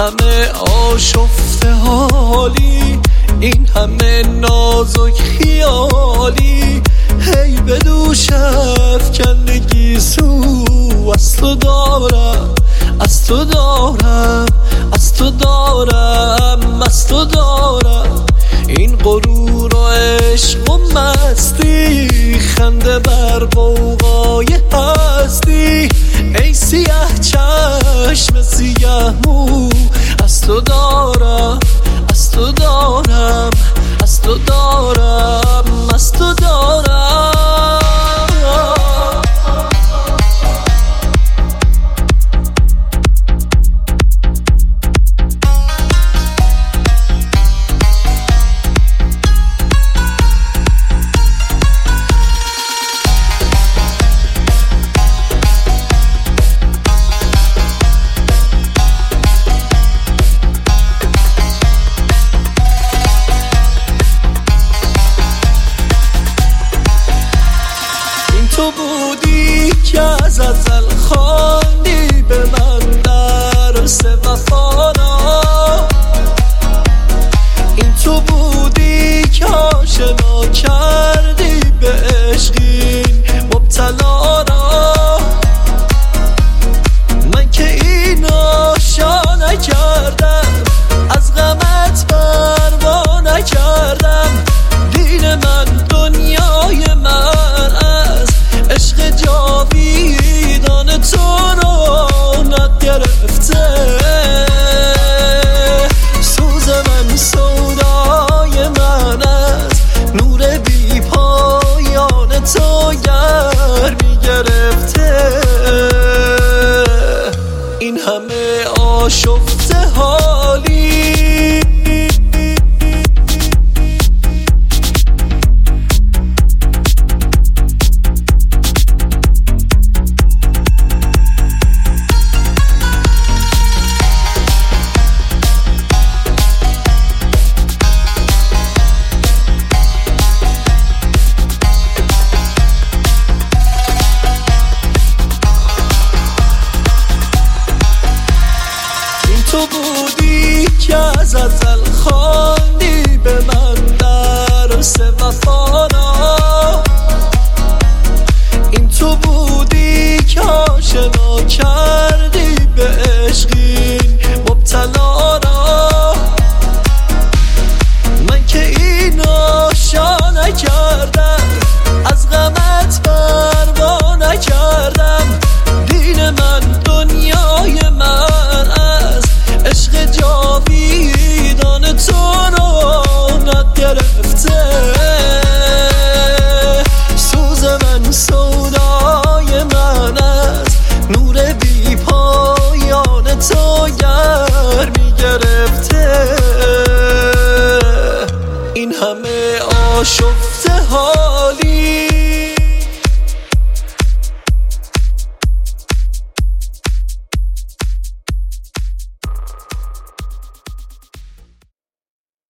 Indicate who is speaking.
Speaker 1: همه آشفته حالی، این همه نازک خیالی، هی به دوش افکندگی سو. از تو دارم، از تو دارم، از تو دارم، از تو دارم، این غرور و عشق و مستی، خنده بر غوغای هستی. ای سیه چشم سیه مو، از تو دارم، از تو دارم، از تو دارم، از تو دارم. تو بودی که از ازل خواندی به من درس وفانا، این تو بودی که آشنا کردی به عشقین مبتلا را. من که این آشا نکردم، از غمت پروا نکردم، دین من دنیای من عشق جاویدان تو رو نگرفته. سوز من سودای من از نور بی پایان تو گرمی گرفته. این همه آشفته حالی، تو بودی که از ازل خواندی به من درس وفانا، این تو بودی که آشنا کردی به عشقین مبتلا را. من که این آشا نکردم، از غمت پروا نکردم، دین من دنیای من عشق جاویدان تو رو نگرفته. سوز من سودای من از نور بی پایان تو گرمی گرفته. این همه آشفته حالی،